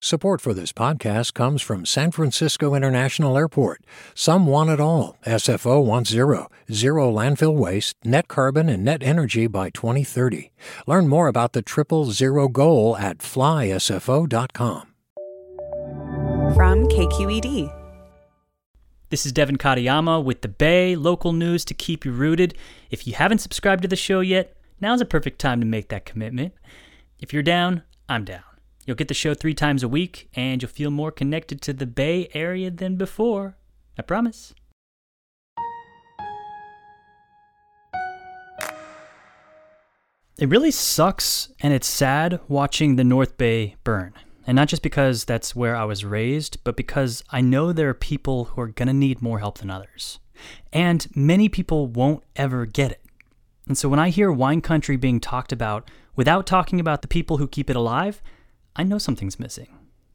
Support for this podcast comes from San Francisco International Airport. Some want it all. SFO wants zero landfill waste, net carbon, and net energy by 2030. Learn more about the 000 goal at flysfo.com. From KQED. This is Devin Katayama with The Bay, local news to keep you rooted. If you haven't subscribed to the show yet, now's a perfect time to make that commitment. If you're down, I'm down. You'll get the show 3 times a week, and you'll feel more connected to the Bay Area than before. I promise. It really sucks, and it's sad watching the North Bay burn. And not just because that's where I was raised, but because I know there are people who are going to need more help than others. And many people won't ever get it. And so when I hear wine country being talked about without talking about the people who keep it alive, I know something's missing.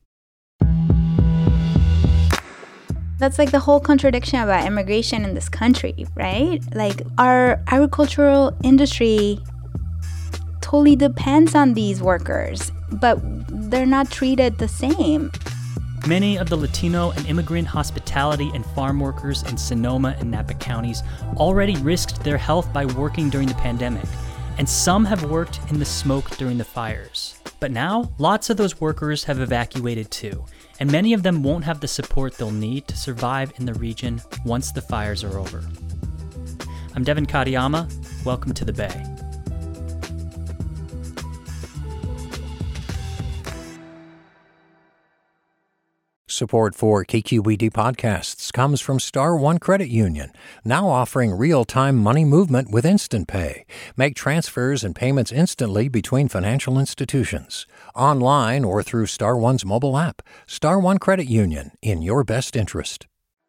That's like the whole contradiction about immigration in this country, right? Like our agricultural industry totally depends on these workers, but they're not treated the same. Many of the Latino and immigrant hospitality and farm workers in Sonoma and Napa counties already risked their health by working during the pandemic, and some have worked in the smoke during the fires. But now, lots of those workers have evacuated too, and many of them won't have the support they'll need to survive in the region once the fires are over. I'm Devin Katayama. Welcome to The Bay. Support for KQED podcasts comes from Star One Credit Union, now offering real-time money movement with Instant Pay. Make transfers and payments instantly between financial institutions, online or through Star One's mobile app. Star One Credit Union, in your best interest.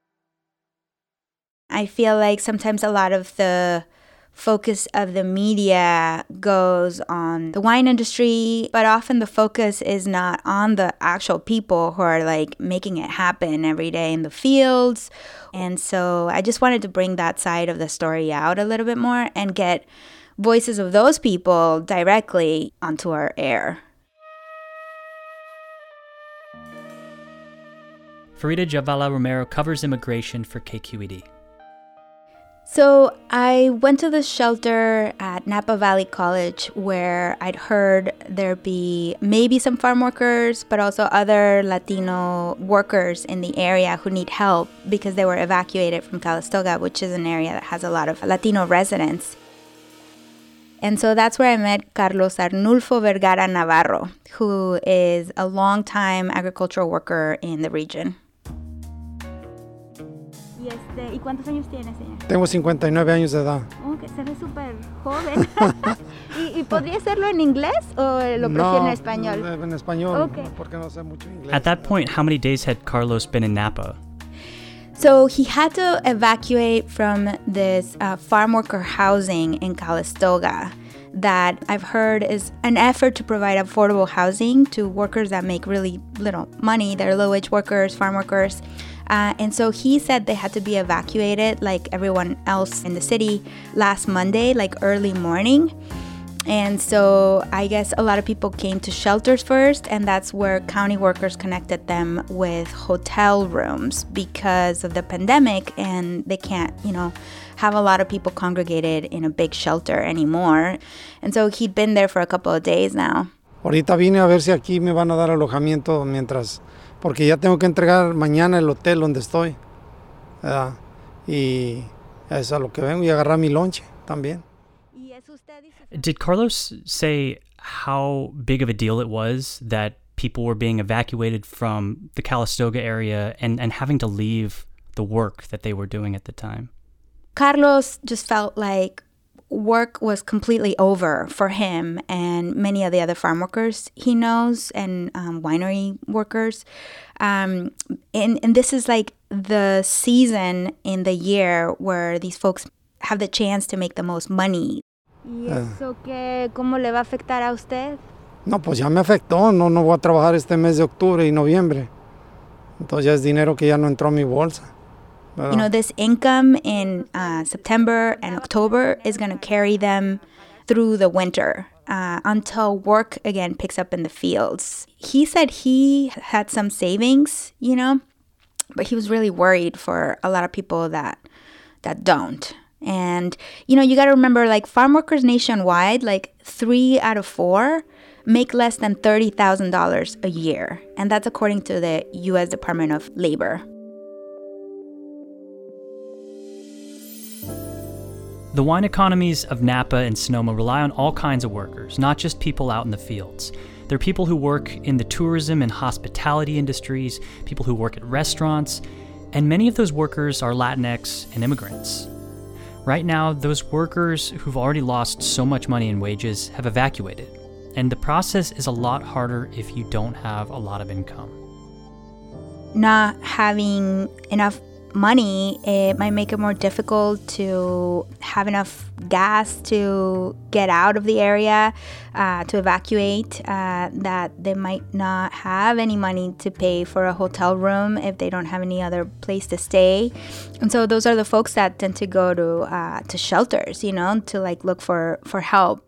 I feel like sometimes a lot of the focus of the media goes on the wine industry, but often the focus is not on the actual people who are like making it happen every day in the fields. And so I just wanted to bring that side of the story out a little bit more and get voices of those people directly onto our air. Farida Jhabvala Romero covers immigration for KQED. So I went to the shelter at Napa Valley College where I'd heard there'd be maybe some farm workers, but also other Latino workers in the area who need help because they were evacuated from Calistoga, which is an area that has a lot of Latino residents. And so that's where I met Carlos Arnulfo Vergara Navarro, who is a longtime agricultural worker in the region. ¿Y cuántos años tiene, señor? Tengo 59 años de edad. Que se ve súper joven. ¿Y podría hacerlo en inglés o lo prefiere en español? No, en español, okay. Porque no sé mucho inglés. At that point, how many days had Carlos been in Napa? So he had to evacuate from this farm worker housing in Calistoga that I've heard is an effort to provide affordable housing to workers that make really little money. They're low-wage workers, farm workers. And so he said they had to be evacuated like everyone else in the city last Monday, like early morning. And so I guess a lot of people came to shelters first, and that's where county workers connected them with hotel rooms because of the pandemic, and they can't, have a lot of people congregated in a big shelter anymore. And so he'd been there for a couple of days now. Ahorita vine a ver si aquí me van a dar alojamiento porque ya tengo que entregar mañana el hotel donde estoy, ¿verdad? Y eso es a lo que vengo y agarrar mi lonche también. Did Carlos say how big of a deal it was that people were being evacuated from the Calistoga area and having to leave the work that they were doing at the time? Carlos just felt like work was completely over for him and many of the other farm workers he knows and winery workers. And this is like the season in the year where these folks have the chance to make the most money. ¿Y eso cómo le va a afectar a usted? No, pues ya me afectó. No voy a trabajar este mes de octubre y noviembre. Entonces ya es dinero que ya no entró a mi bolsa. This income in September and October is going to carry them through the winter. until work again picks up in the fields. He said he had some savings, but he was really worried for a lot of people that don't. And, you got to remember, like, farm workers nationwide, like 3 out of 4 make less than $30,000 a year. And that's according to the U.S. Department of Labor. The wine economies of Napa and Sonoma rely on all kinds of workers, not just people out in the fields. There are people who work in the tourism and hospitality industries, people who work at restaurants, and many of those workers are Latinx and immigrants. Right now, those workers who've already lost so much money in wages have evacuated, and the process is a lot harder if you don't have a lot of income. Not having enough money, it might make it more difficult to have enough gas to get out of the area, to evacuate, that they might not have any money to pay for a hotel room if they don't have any other place to stay. And so those are the folks that tend to go to shelters, to like look for help.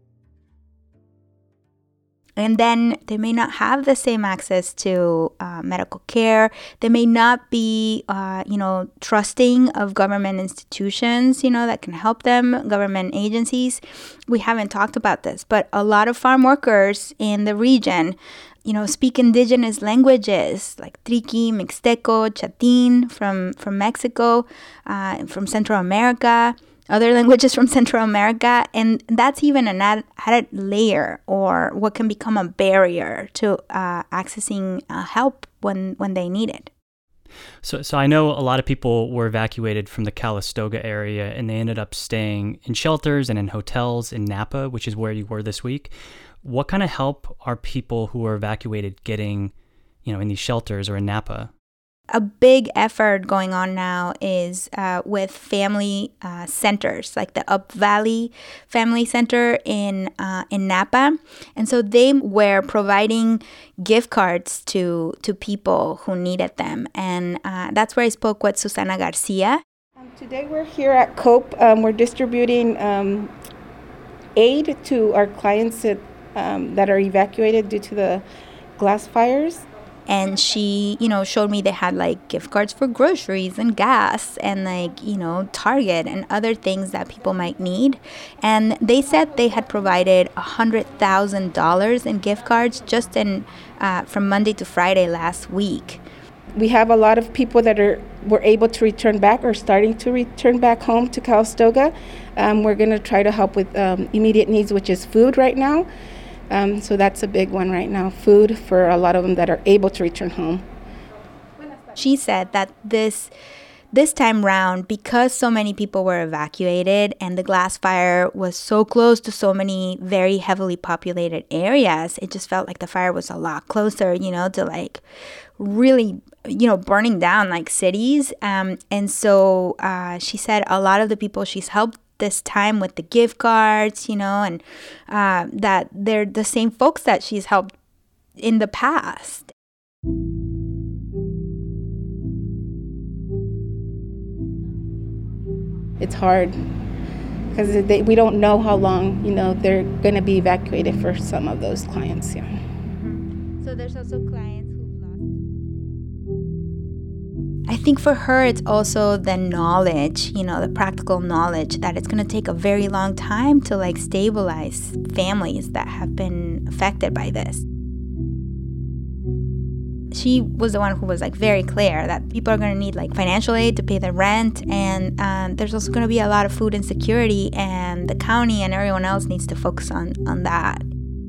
And then they may not have the same access to medical care. They may not be, trusting of government institutions, that can help them, government agencies. We haven't talked about this, but a lot of farm workers in the region, speak indigenous languages like Triqui, Mixteco, Chatin from Mexico, from Central America, other languages from Central America, and that's even an added layer or what can become a barrier to accessing help when they need it. So I know a lot of people were evacuated from the Calistoga area, and they ended up staying in shelters and in hotels in Napa, which is where you were this week. What kind of help are people who are evacuated getting, in these shelters or in Napa? A big effort going on now is with family centers, like the Up Valley Family Center in Napa. And so they were providing gift cards to people who needed them. And that's where I spoke with Susana Garcia. Today we're here at COPE. We're distributing aid to our clients that are evacuated due to the glass fires. And she, showed me they had like gift cards for groceries and gas and Target and other things that people might need. And they said they had provided $100,000 in gift cards just from Monday to Friday last week. We have a lot of people that were able to return back or starting to return back home to Calistoga. We're going to try to help with immediate needs, which is food right now. So that's a big one right now, food for a lot of them that are able to return home. She said that this time round, because so many people were evacuated and the glass fire was so close to so many very heavily populated areas, it just felt like the fire was a lot closer, to like really, burning down like cities. And so she said a lot of the people she's helped this time with the gift cards, and that they're the same folks that she's helped in the past. It's hard because we don't know how long, they're going to be evacuated for some of those clients. Yeah. So there's also clients who've lost. I think for her, it's also the knowledge, the practical knowledge that it's going to take a very long time to like stabilize families that have been affected by this. She was the one who was like very clear that people are going to need like financial aid to pay their rent, and there's also going to be a lot of food insecurity, and the county and everyone else needs to focus on that.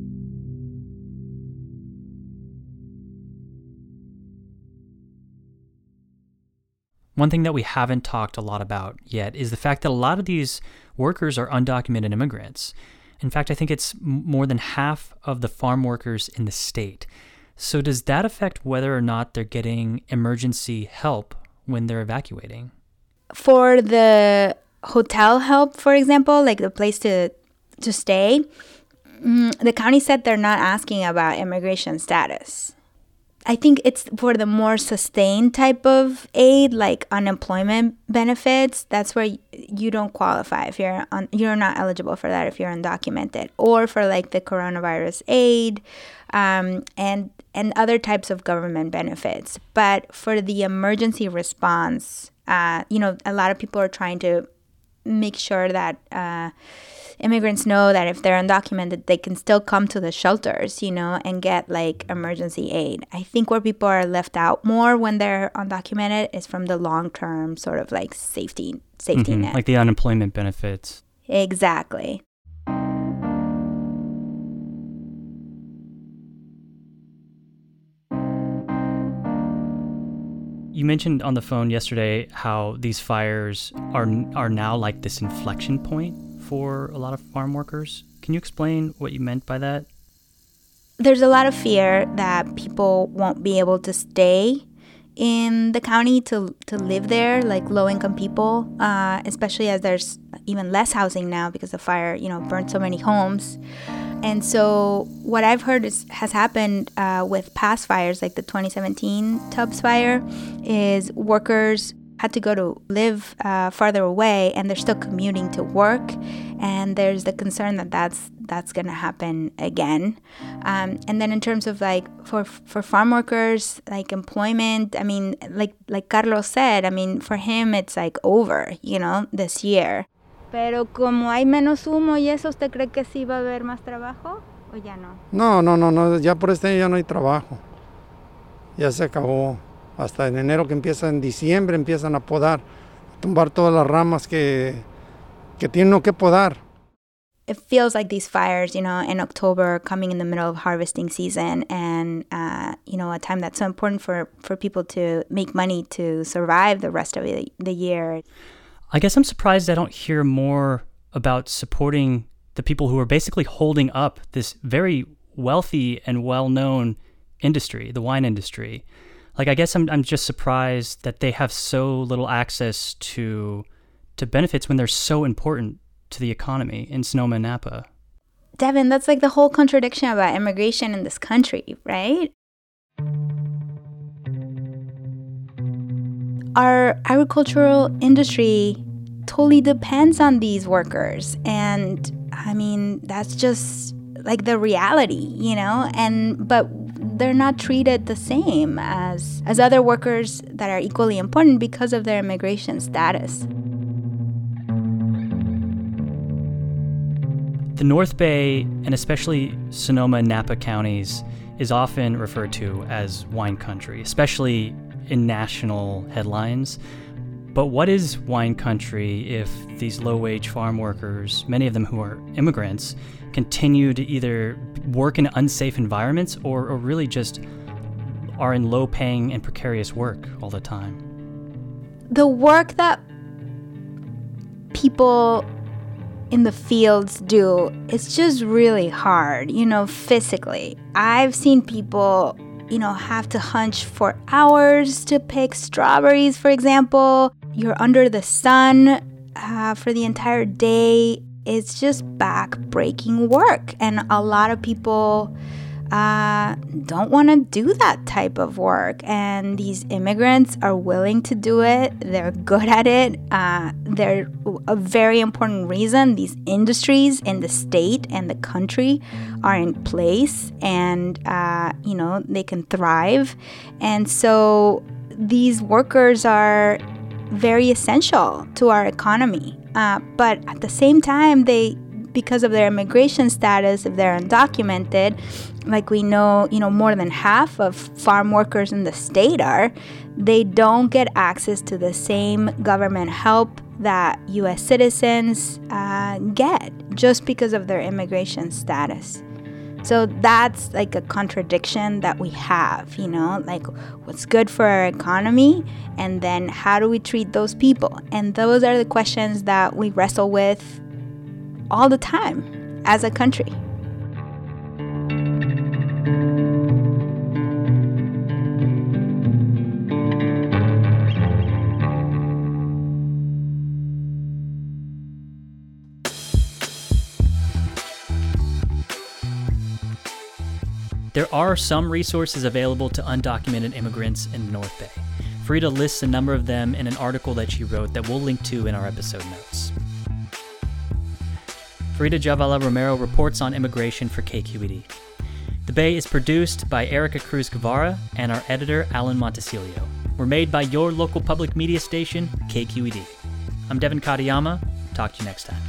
One thing that we haven't talked a lot about yet is the fact that a lot of these workers are undocumented immigrants. In fact, I think it's more than half of the farm workers in the state. So does that affect whether or not they're getting emergency help when they're evacuating? For the hotel help, for example, like the place to stay, the county said they're not asking about immigration status. I think it's for the more sustained type of aid, like unemployment benefits. That's where you don't qualify if you're not eligible for that if you're undocumented, or for like the coronavirus aid, and other types of government benefits. But for the emergency response, a lot of people are trying to make sure that immigrants know that if they're undocumented, they can still come to the shelters, and get like emergency aid. I think where people are left out more when they're undocumented is from the long-term sort of like safety net. Like the unemployment benefits. Exactly. You mentioned on the phone yesterday how these fires are now like this inflection point for a lot of farm workers. Can you explain what you meant by that? There's a lot of fear that people won't be able to stay in the county to live there, like low-income people, especially as there's even less housing now because the fire, burned so many homes. And so what I've heard has happened with past fires, like the 2017 Tubbs fire, is workers had to go to live farther away, and they're still commuting to work. And there's the concern that that's going to happen again. And then in terms of like for farm workers, like employment, I mean, like Carlos said, I mean, for him it's like over, this year. Pero como hay menos humo y eso, ¿usted cree que sí va a haber más trabajo o ya no? No, ya por este año ya no hay trabajo. Ya se acabó. Hasta en enero, que empieza en diciembre, empiezan a podar, a tumbar todas las ramas que tienen uno que podar. It feels like these fires, in October, coming in the middle of harvesting season, and, a time that's so important for people to make money to survive the rest of the year. I guess I'm surprised I don't hear more about supporting the people who are basically holding up this very wealthy and well-known industry, the wine industry. Like, I guess I'm just surprised that they have so little access to benefits when they're so important to the economy in Sonoma and Napa. Devin, that's like the whole contradiction about immigration in this country, right? Our agricultural industry totally depends on these workers. And I mean, that's just like the reality, but they're not treated the same as other workers that are equally important because of their immigration status. The North Bay, and especially Sonoma and Napa counties, is often referred to as wine country, especially in national headlines. But what is wine country if these low-wage farm workers, many of them who are immigrants, continue to either work in unsafe environments or really just are in low-paying and precarious work all the time? The work that people in the fields do, it's just really hard, physically. I've seen people, have to hunch for hours to pick strawberries, for example. You're under the sun for the entire day. It's just back-breaking work. And a lot of people don't want to do that type of work. And these immigrants are willing to do it. They're good at it. They're a very important reason these industries in the state and the country are in place, and, they can thrive. And so these workers are very essential to our economy. But at the same time, because of their immigration status, if they're undocumented, like we know, more than half of farm workers in the state are, they don't get access to the same government help that U.S. citizens get just because of their immigration status. So that's like a contradiction that we have, like what's good for our economy, and then how do we treat those people? And those are the questions that we wrestle with all the time as a country. There are some resources available to undocumented immigrants in the North Bay. Frida lists a number of them in an article that she wrote that we'll link to in our episode notes. Frida Javala Romero reports on immigration for KQED. The Bay is produced by Erica Cruz Guevara and our editor, Alan Montecillo. We're made by your local public media station, KQED. I'm Devin Katayama. Talk to you next time.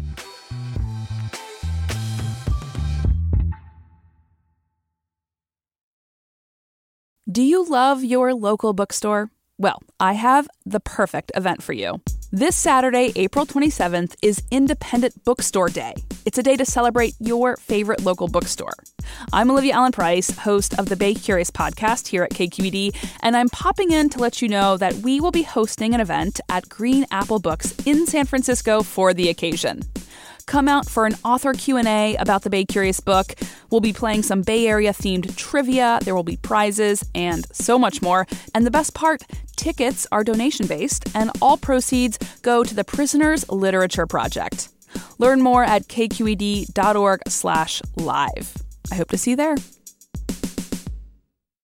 Do you love your local bookstore? Well, I have the perfect event for you. This Saturday, April 27th, is Independent Bookstore Day. It's a day to celebrate your favorite local bookstore. I'm Olivia Allen Price, host of the Bay Curious podcast here at KQED, and I'm popping in to let you know that we will be hosting an event at Green Apple Books in San Francisco for the occasion. Come out for an author Q&A about the Bay Curious book. We'll be playing some Bay Area-themed trivia, there will be prizes, and so much more. And the best part, tickets are donation-based, and all proceeds go to the Prisoners Literature Project. Learn more at kqed.org/live. I hope to see you there.